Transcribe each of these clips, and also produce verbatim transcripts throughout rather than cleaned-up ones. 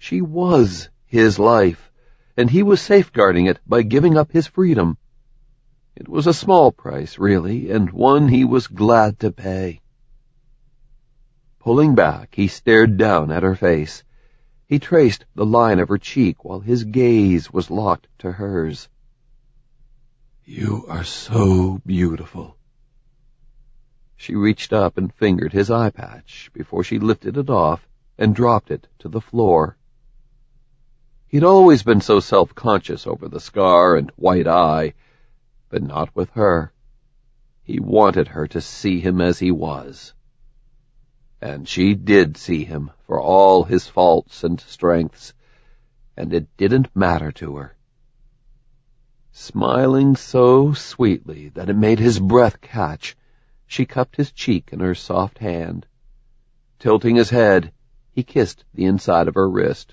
She was his life, and he was safeguarding it by giving up his freedom. It was a small price, really, and one he was glad to pay. Pulling back, he stared down at her face. He traced the line of her cheek while his gaze was locked to hers. "You are so beautiful." She reached up and fingered his eye patch before she lifted it off and dropped it to the floor. He'd always been so self-conscious over the scar and white eye, but not with her. He wanted her to see him as he was. And she did see him for all his faults and strengths, and it didn't matter to her. Smiling so sweetly that it made his breath catch, she cupped his cheek in her soft hand. Tilting his head, he kissed the inside of her wrist.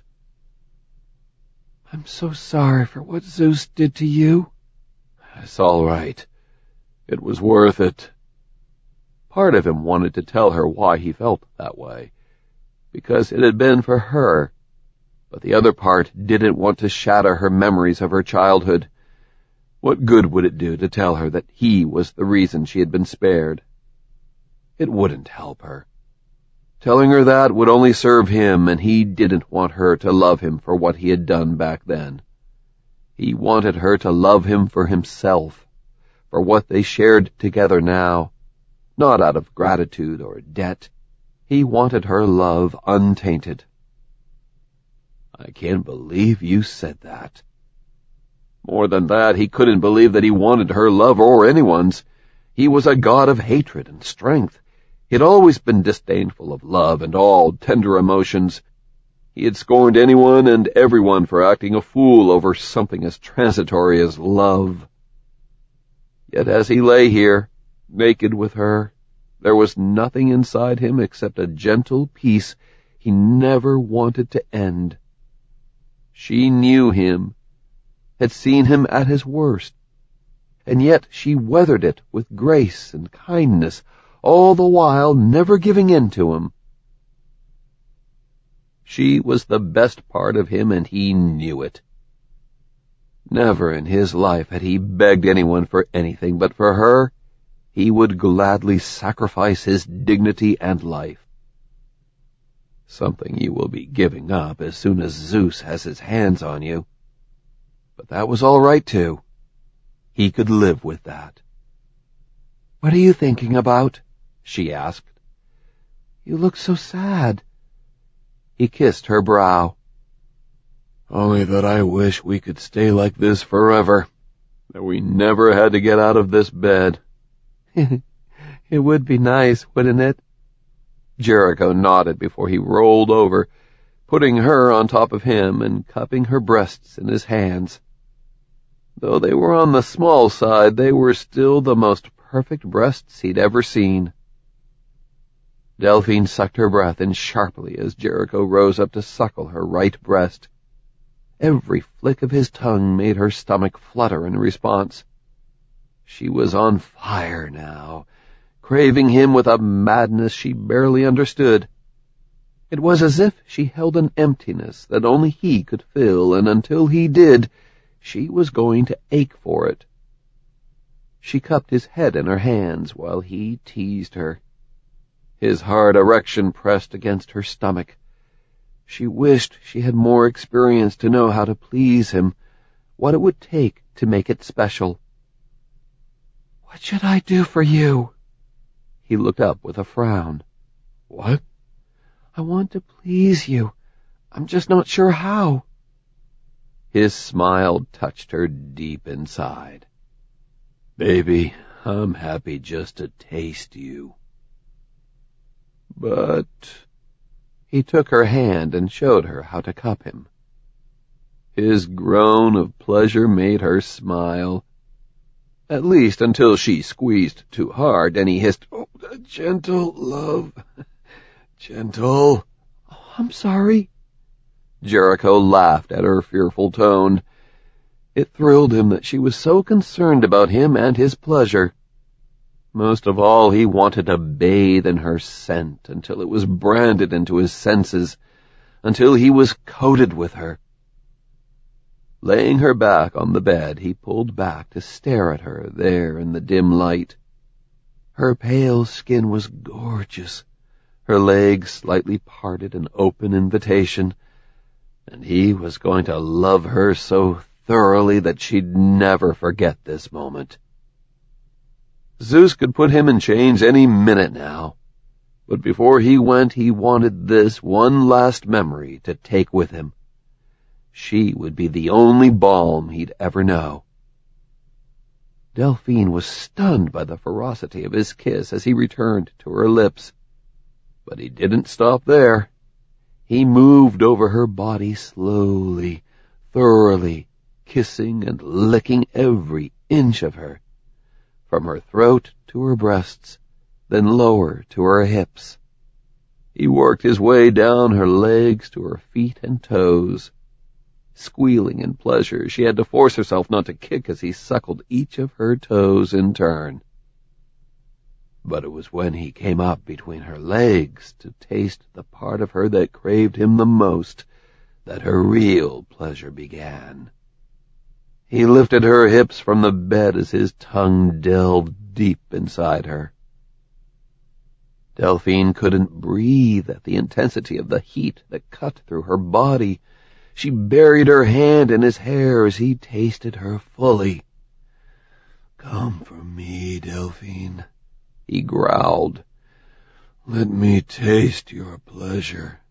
"I'm so sorry for what Zeus did to you." "It's all right. It was worth it." Part of him wanted to tell her why he felt that way, because it had been for her, but the other part didn't want to shatter her memories of her childhood. What good would it do to tell her that he was the reason she had been spared? It wouldn't help her. Telling her that would only serve him, and he didn't want her to love him for what he had done back then. He wanted her to love him for himself, for what they shared together now, not out of gratitude or debt. He wanted her love untainted. "I can't believe you said that." More than that, he couldn't believe that he wanted her love or anyone's. He was a god of hatred and strength. He had always been disdainful of love and all tender emotions. He had scorned anyone and everyone for acting a fool over something as transitory as love. Yet as he lay here, naked with her, there was nothing inside him except a gentle peace he never wanted to end. She knew him, had seen him at his worst, and yet she weathered it with grace and kindness, all the while never giving in to him. She was the best part of him, and he knew it. Never in his life had he begged anyone for anything, but for her, he would gladly sacrifice his dignity and life. Something you will be giving up as soon as Zeus has his hands on you. But that was all right, too. He could live with that. "What are you thinking about?" she asked. "You look so sad." He kissed her brow. "Only that I wish we could stay like this forever, that we never had to get out of this bed." "It would be nice, wouldn't it?" Jericho nodded before he rolled over, putting her on top of him and cupping her breasts in his hands. Though they were on the small side, they were still the most perfect breasts he'd ever seen. Delphine sucked her breath in sharply as Jericho rose up to suckle her right breast. Every flick of his tongue made her stomach flutter in response. She was on fire now, craving him with a madness she barely understood. It was as if she held an emptiness that only he could fill, and until he did, she was going to ache for it. She cupped his head in her hands while he teased her. His hard erection pressed against her stomach. She wished she had more experience to know how to please him, what it would take to make it special. "What should I do for you?" He looked up with a frown. "What?" "I want to please you. I'm just not sure how." His smile touched her deep inside. "Baby, I'm happy just to taste you." But he took her hand and showed her how to cup him. His groan of pleasure made her smile, at least until she squeezed too hard, and he hissed, "Oh, gentle, love, gentle." "Oh, I'm sorry." Jericho laughed at her fearful tone. It thrilled him that she was so concerned about him and his pleasure. Most of all, he wanted to bathe in her scent until it was branded into his senses, until he was coated with her. Laying her back on the bed, he pulled back to stare at her there in the dim light. Her pale skin was gorgeous, her legs slightly parted in open invitation, and he was going to love her so thoroughly that she'd never forget this moment. Zeus could put him in chains any minute now, but before he went he wanted this one last memory to take with him. She would be the only balm he'd ever know. Delphine was stunned by the ferocity of his kiss as he returned to her lips. But he didn't stop there. He moved over her body slowly, thoroughly, kissing and licking every inch of her, from her throat to her breasts, then lower to her hips. He worked his way down her legs to her feet and toes. Squealing in pleasure, she had to force herself not to kick as he suckled each of her toes in turn. But it was when he came up between her legs to taste the part of her that craved him the most that her real pleasure began. He lifted her hips from the bed as his tongue delved deep inside her. Delphine couldn't breathe at the intensity of the heat that cut through her body. She buried her hand in his hair as he tasted her fully. "Come for me, Delphine," he growled. "Let me taste your pleasure."